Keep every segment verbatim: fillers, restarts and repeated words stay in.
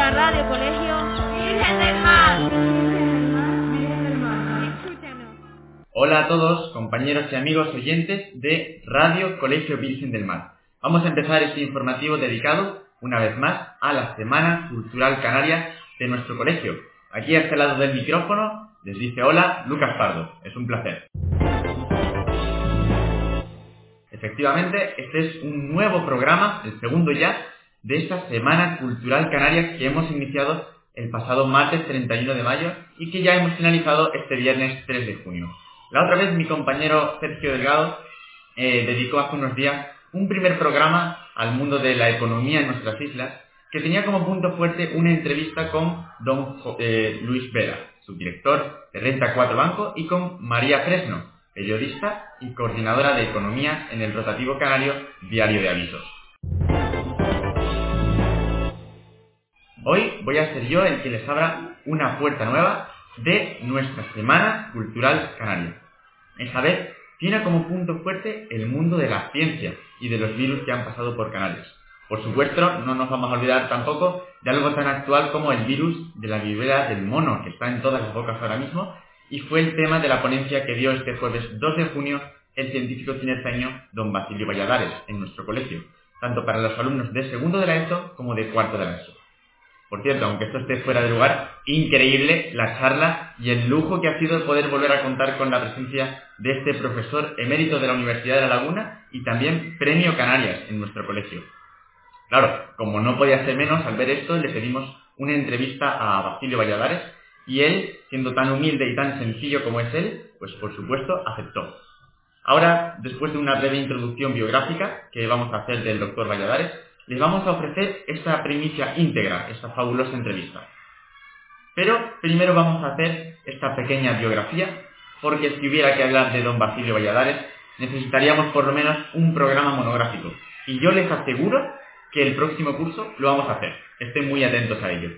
Escucha Radio Colegio Virgen del Mar. Virgen del Mar. Escúchanos. Hola a todos, compañeros y amigos oyentes de Radio Colegio Virgen del Mar. Vamos a empezar este informativo dedicado, una vez más, a la Semana Cultural Canaria de nuestro colegio. Aquí a este lado del micrófono les dice hola Lucas Pardo. Es un placer. Efectivamente, este es un nuevo programa, el segundo ya, de esta Semana Cultural Canaria que hemos iniciado el pasado martes treinta y uno de mayo y que ya hemos finalizado este viernes tres de junio. La otra vez mi compañero Sergio Delgado eh, dedicó hace unos días un primer programa al mundo de la economía en nuestras islas que tenía como punto fuerte una entrevista con don eh, Luis Vera, subdirector de Renta cuatro Banco, y con María Fresno, periodista y coordinadora de economía en el rotativo canario Diario de Avisos. Hoy voy a ser yo el que les abra una puerta nueva de nuestra Semana Cultural Canaria. Esta vez tiene como punto fuerte el mundo de la ciencia y de los virus que han pasado por Canarias. Por supuesto, no nos vamos a olvidar tampoco de algo tan actual como el virus de la viruela del mono, que está en todas las bocas ahora mismo, y fue el tema de la ponencia que dio este jueves dos de junio el científico tinerfeño don Basilio Valladares en nuestro colegio, tanto para los alumnos de segundo de la ESO como de cuarto de la ESO. Por cierto, aunque esto esté fuera de lugar, increíble la charla y el lujo que ha sido poder volver a contar con la presencia de este profesor emérito de la Universidad de La Laguna y también Premio Canarias en nuestro colegio. Claro, como no podía ser menos, al ver esto le pedimos una entrevista a Basilio Valladares y él, siendo tan humilde y tan sencillo como es él, pues por supuesto aceptó. Ahora, después de una breve introducción biográfica que vamos a hacer del doctor Valladares, les vamos a ofrecer esta primicia íntegra, esta fabulosa entrevista. Pero primero vamos a hacer esta pequeña biografía, porque si hubiera que hablar de don Basilio Valladares, necesitaríamos por lo menos un programa monográfico. Y yo les aseguro que el próximo curso lo vamos a hacer. Estén muy atentos a ello.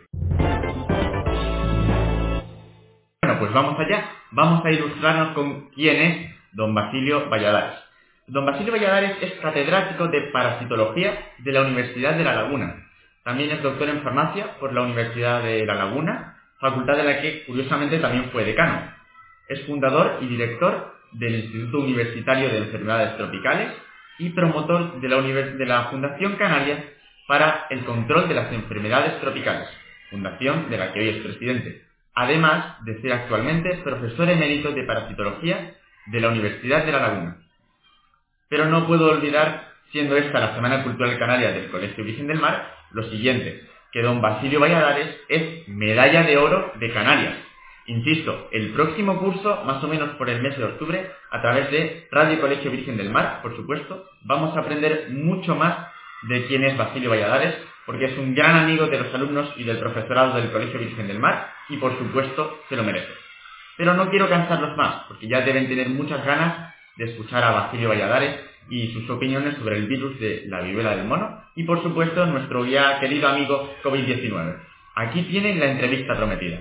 Bueno, pues vamos allá. Vamos a ilustrarnos con quién es don Basilio Valladares. Don Basilio Valladares es catedrático de Parasitología de la Universidad de La Laguna. También es doctor en Farmacia por la Universidad de La Laguna, facultad de la que curiosamente también fue decano. Es fundador y director del Instituto Universitario de Enfermedades Tropicales y promotor de la, Univers- de la Fundación Canaria para el Control de las Enfermedades Tropicales, fundación de la que hoy es presidente, además de ser actualmente profesor emérito de Parasitología de la Universidad de La Laguna. Pero no puedo olvidar, siendo esta la Semana Cultural Canaria del Colegio Virgen del Mar, lo siguiente, que don Basilio Valladares es medalla de oro de Canarias. Insisto, el próximo curso, más o menos por el mes de octubre, a través de Radio Colegio Virgen del Mar, por supuesto, vamos a aprender mucho más de quién es Basilio Valladares, porque es un gran amigo de los alumnos y del profesorado del Colegio Virgen del Mar, y por supuesto se lo merece. Pero no quiero cansarlos más, porque ya deben tener muchas ganas de escuchar a Basilio Valladares y sus opiniones sobre el virus de la viruela del mono y, por supuesto, nuestro ya querido amigo COVID diecinueve. Aquí tienen la entrevista prometida.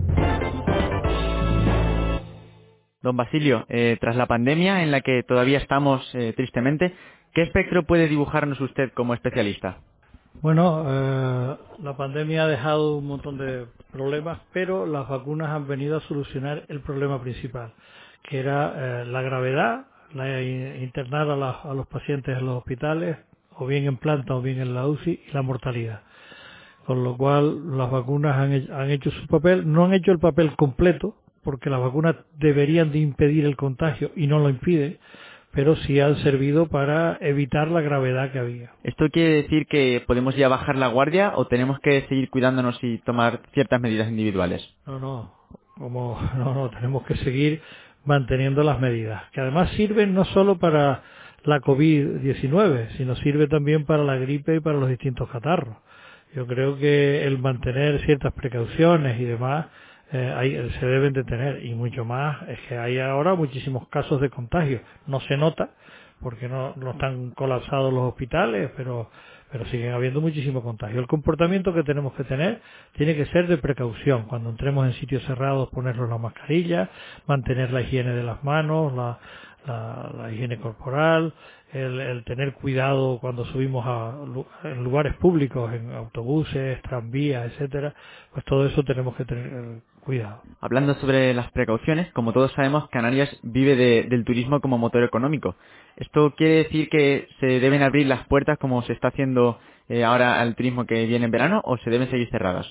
Don Basilio, eh, tras la pandemia en la que todavía estamos eh, tristemente, ¿qué espectro puede dibujarnos usted como especialista? Bueno, eh, la pandemia ha dejado un montón de problemas, pero las vacunas han venido a solucionar el problema principal, que era eh, la gravedad, la internar a, la, a los pacientes en los hospitales, o bien en planta o bien en la U C I, y la mortalidad. Con lo cual las vacunas han, hecho, han hecho su papel, no han hecho el papel completo, porque las vacunas deberían de impedir el contagio y no lo impiden, pero sí han servido para evitar la gravedad que había. ¿Esto quiere decir que podemos ya bajar la guardia o tenemos que seguir cuidándonos y tomar ciertas medidas individuales? No, no, como, no, no, tenemos que seguir manteniendo las medidas, que además sirven no solo para la COVID diecinueve, sino sirve también para la gripe y para los distintos catarros. Yo creo que el mantener ciertas precauciones y demás eh, hay, se deben de tener, y mucho más es que hay ahora muchísimos casos de contagio. No se nota porque no, no están colapsados los hospitales, pero pero siguen habiendo muchísimo contagio. El comportamiento que tenemos que tener tiene que ser de precaución. Cuando entremos en sitios cerrados, ponernos la mascarilla, mantener la higiene de las manos, la, la, la higiene corporal, el, el tener cuidado cuando subimos a lu- en lugares públicos, en autobuses, tranvías, etcétera, pues todo eso tenemos que tener eh, cuidado. Hablando sobre las precauciones, como todos sabemos, Canarias vive de- del turismo como motor económico. ¿Esto quiere decir que se deben abrir las puertas como se está haciendo eh, ahora al turismo que viene en verano o se deben seguir cerradas?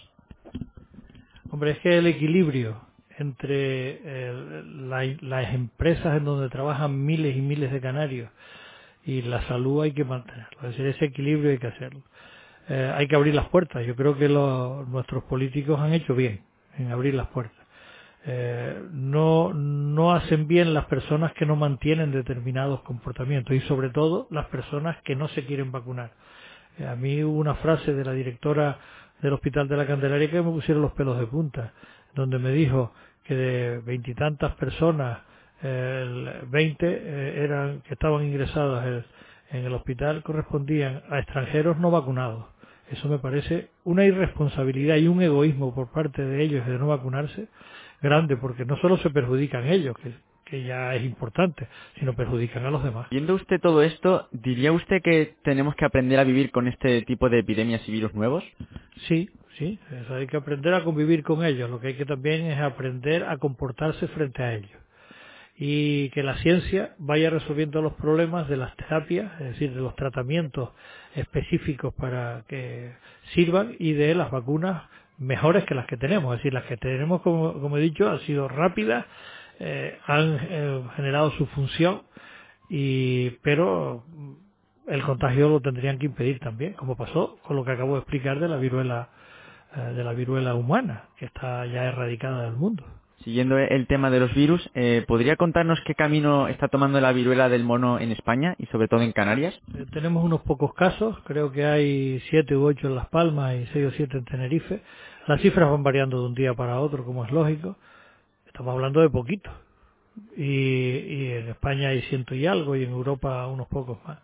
Hombre, es que el equilibrio entre eh, la- las empresas en donde trabajan miles y miles de canarios y la salud hay que mantenerlo. Es decir, ese equilibrio hay que hacerlo. Eh, hay que abrir las puertas. Yo creo que los- nuestros políticos han hecho bien en abrir las puertas. Eh, no, no hacen bien las personas que no mantienen determinados comportamientos y sobre todo las personas que no se quieren vacunar. Eh, a mí hubo una frase de la directora del Hospital de la Candelaria que me pusieron los pelos de punta, donde me dijo que de veintitantas personas, eh, el veinte eh, eran que estaban ingresadas el- en el hospital correspondían a extranjeros no vacunados. Eso me parece una irresponsabilidad y un egoísmo por parte de ellos de no vacunarse grande, porque no solo se perjudican ellos, que, que ya es importante, sino perjudican a los demás. Viendo usted todo esto, ¿diría usted que tenemos que aprender a vivir con este tipo de epidemias y virus nuevos? Sí, sí, eso hay que aprender a convivir con ellos. Lo que hay que también es aprender a comportarse frente a ellos. Y que la ciencia vaya resolviendo los problemas de las terapias, es decir, de los tratamientos específicos para que sirvan y de las vacunas mejores que las que tenemos. Es decir, las que tenemos, como, como he dicho, han sido rápidas, eh, han eh, generado su función, y pero el contagio lo tendrían que impedir también, como pasó con lo que acabo de explicar de la viruela, eh, de la viruela humana, que está ya erradicada del mundo. Siguiendo el tema de los virus, eh, ¿podría contarnos qué camino está tomando la viruela del mono en España y sobre todo en Canarias? Eh, tenemos unos pocos casos, creo que hay siete u ocho en Las Palmas y seis o siete en Tenerife. Las cifras van variando de un día para otro, como es lógico. Estamos hablando de poquito. Y, y en España hay ciento y algo y en Europa unos pocos más.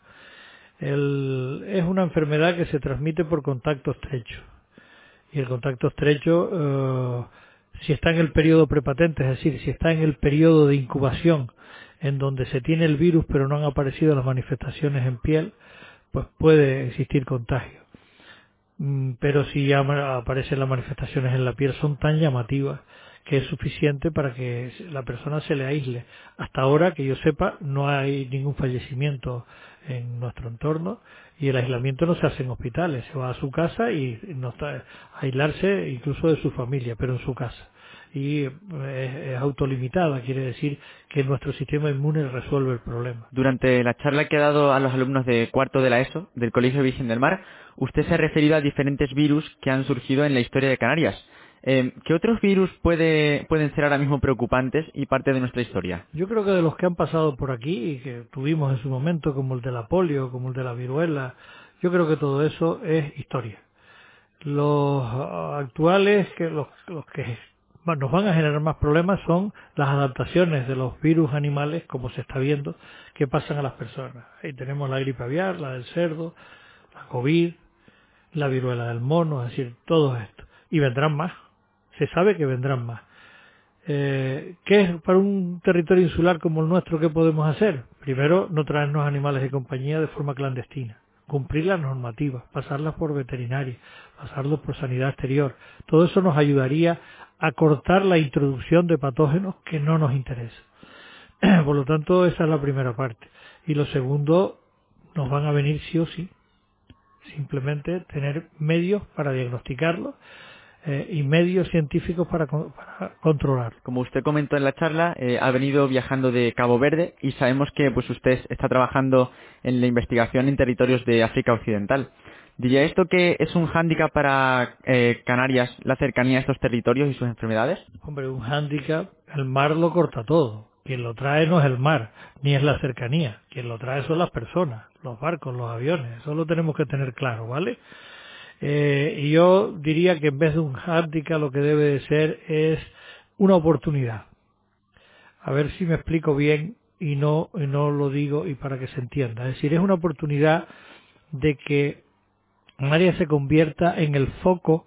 El- es una enfermedad que se transmite por contacto estrecho. Y el contacto estrecho, eh, si está en el periodo prepatente, es decir, si está en el periodo de incubación, en donde se tiene el virus pero no han aparecido las manifestaciones en piel, pues puede existir contagio. Mm, Pero si ya ma- aparecen las manifestaciones en la piel, son tan llamativas que es suficiente para que la persona se le aísle. Hasta ahora, que yo sepa, no hay ningún fallecimiento en nuestro entorno y el aislamiento no se hace en hospitales, se va a su casa y no está, aislarse incluso de su familia, pero en su casa. Y es, es autolimitada, quiere decir que nuestro sistema inmune resuelve el problema. Durante la charla que ha dado a los alumnos de cuarto de la ESO, del Colegio Virgen del Mar, usted se ha referido a diferentes virus que han surgido en la historia de Canarias. Eh, ¿Qué otros virus puede, pueden ser ahora mismo preocupantes y parte de nuestra historia? Yo creo que de los que han pasado por aquí y que tuvimos en su momento, como el de la polio, como el de la viruela, yo creo que todo eso es historia. Los ah, actuales, que los, los que va- nos van a generar más problemas son las adaptaciones de los virus animales, como se está viendo, que pasan a las personas. Ahí tenemos la gripe aviar, la del cerdo, la COVID, la viruela del mono, es decir, todo esto. Y vendrán más. Se sabe que vendrán más. Eh, ¿Qué es para un territorio insular como el nuestro qué podemos hacer? Primero, no traernos animales de compañía de forma clandestina, cumplir las normativas, pasarlas por veterinaria, pasarlos por sanidad exterior. Todo eso nos ayudaría a cortar la introducción de patógenos que no nos interesan. Por lo tanto, esa es la primera parte. Y lo segundo, nos van a venir sí o sí. Simplemente tener medios para diagnosticarlo eh, y medios científicos para, con- para controlarlo. Como usted comentó en la charla, eh, ha venido viajando de Cabo Verde y sabemos que pues usted está trabajando en la investigación en territorios de África Occidental. ¿Diría esto que es un hándicap para eh, Canarias la cercanía a estos territorios y sus enfermedades? Hombre, un hándicap, el mar lo corta todo. Quien lo trae no es el mar, ni es la cercanía. Quien lo trae son las personas, los barcos, los aviones. Eso lo tenemos que tener claro, ¿vale? Eh, y yo diría que en vez de un hándicap lo que debe de ser es una oportunidad. A ver si me explico bien y no, y no lo digo y para que se entienda. Es decir, es una oportunidad de que Canarias se convierta en el foco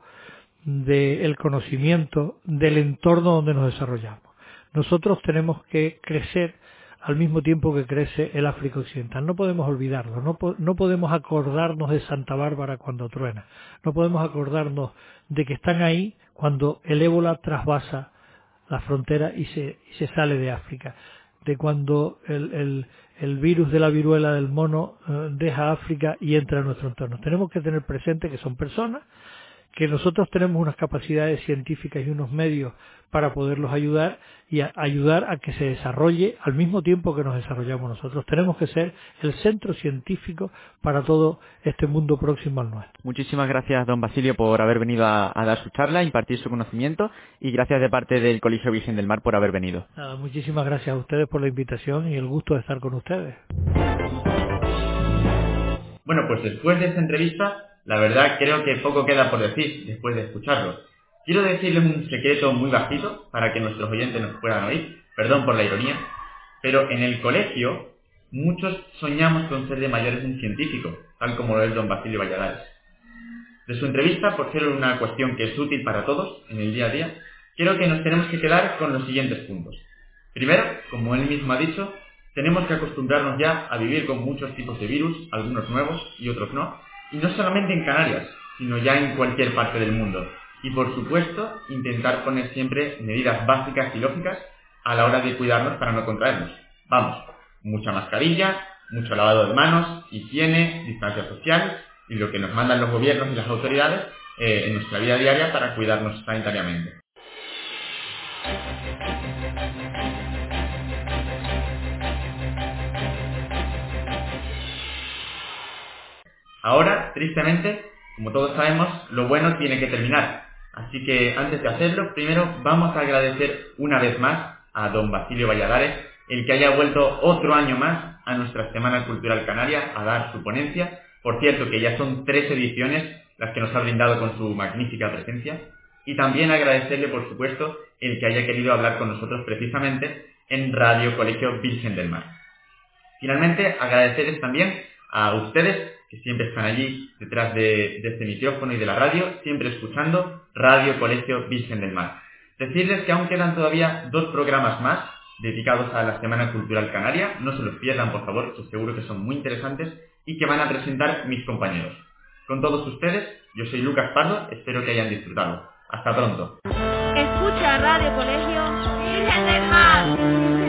del conocimiento del entorno donde nos desarrollamos. Nosotros tenemos que crecer al mismo tiempo que crece el África Occidental. No podemos olvidarlo, no, po- no podemos acordarnos de Santa Bárbara cuando truena, no podemos acordarnos de que están ahí cuando el ébola trasvasa la frontera y se, y se sale de África, de cuando el, el, el virus de la viruela del mono eh, deja África y entra en nuestro entorno. Tenemos que tener presente que son personas, que nosotros tenemos unas capacidades científicas y unos medios para poderlos ayudar y a ayudar a que se desarrolle al mismo tiempo que nos desarrollamos nosotros. Tenemos que ser el centro científico para todo este mundo próximo al nuestro. Muchísimas gracias, don Basilio, por haber venido a, a dar su charla, impartir su conocimiento, y gracias de parte del Colegio Virgen del Mar por haber venido. Nada, muchísimas gracias a ustedes por la invitación y el gusto de estar con ustedes. Bueno, pues después de esta entrevista, la verdad creo que poco queda por decir después de escucharlo. Quiero decirles un secreto muy bajito para que nuestros oyentes nos puedan oír, perdón por la ironía, pero en el colegio muchos soñamos con ser de mayores un científico, tal como lo es don Basilio Valladares. De su entrevista, por ser una cuestión que es útil para todos en el día a día, creo que nos tenemos que quedar con los siguientes puntos. Primero, como él mismo ha dicho, tenemos que acostumbrarnos ya a vivir con muchos tipos de virus, algunos nuevos y otros no, y no solamente en Canarias, sino ya en cualquier parte del mundo. Y por supuesto, intentar poner siempre medidas básicas y lógicas a la hora de cuidarnos para no contraernos. Vamos, mucha mascarilla, mucho lavado de manos, higiene, distancia social y lo que nos mandan los gobiernos y las autoridades eh, en nuestra vida diaria para cuidarnos sanitariamente. Ahora, tristemente, como todos sabemos, lo bueno tiene que terminar. Así que antes de hacerlo, primero vamos a agradecer una vez más a don Basilio Valladares el que haya vuelto otro año más a nuestra Semana Cultural Canaria a dar su ponencia. Por cierto, que ya son tres ediciones las que nos ha brindado con su magnífica presencia. Y también agradecerle, por supuesto, el que haya querido hablar con nosotros precisamente en Radio Colegio Virgen del Mar. Finalmente, agradecerles también a ustedes que siempre están allí detrás de, de este micrófono y de la radio, siempre escuchando Radio Colegio Virgen del Mar. Decirles que aún quedan todavía dos programas más dedicados a la Semana Cultural Canaria, no se los pierdan por favor, que seguro que son muy interesantes y que van a presentar mis compañeros. Con todos ustedes, yo soy Lucas Pardo, espero que hayan disfrutado. Hasta pronto. Escucha Radio Colegio Virgen del Mar.